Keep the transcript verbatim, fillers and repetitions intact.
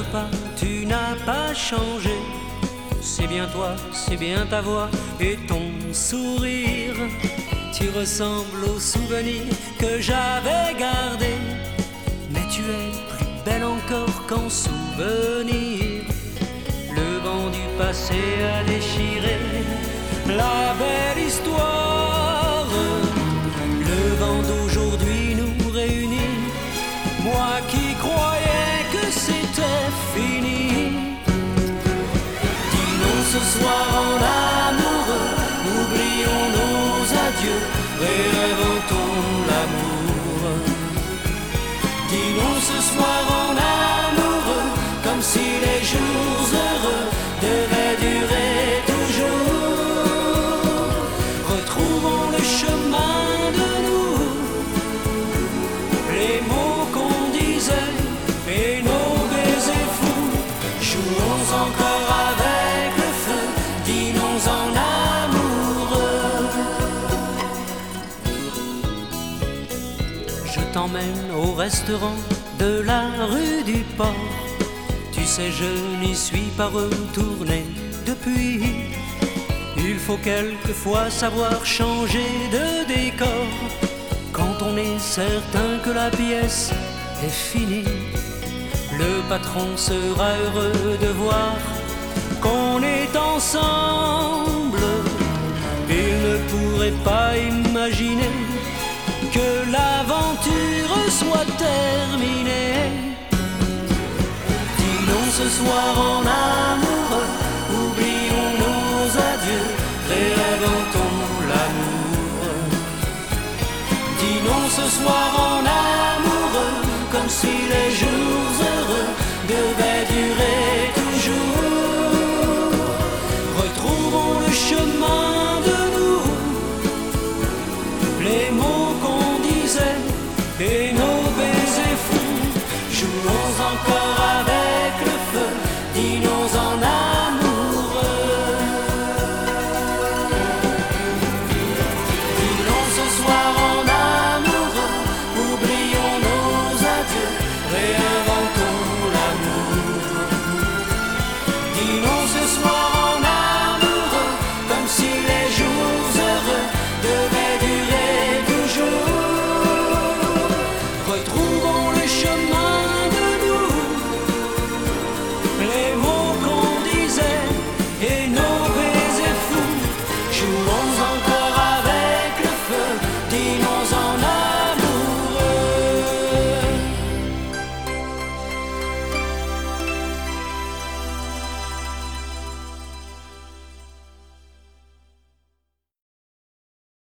pas, tu n'as pas changé. C'est bien toi, c'est bien ta voix et ton sourire. Tu ressembles aux souvenirs que j'avais gardés. Mais tu es plus belle encore qu'en souvenir. Le vent du passé a déchiré la belle histoire. Le vent d'aujourd'hui nous réunit. Moi qui croyais que c'était fini. Dis non ce soir en amoureux. Oublions nos adieux et inventons l'amour. Dis non ce soir en amoureux. Comme si les jours heureux devaient durer toujours. Retrouvons le chemin de nous, les mots qu'on disait et nos baisers fous. Jouons encore avec le feu, dînons en amoureux. Je t'emmène au restaurant de la rue du Port. Tu sais, je n'y suis pas retourné depuis. Il faut quelquefois savoir changer de décor quand on est certain que la pièce est finie. Le patron sera heureux de voir qu'on est ensemble. Il ne pourrait pas imaginer que l'aventure soit terminée. Ce soir en amoureux, oublions nos adieux, réinventons l'amour. Dis non ce soir en amoureux, comme si les jours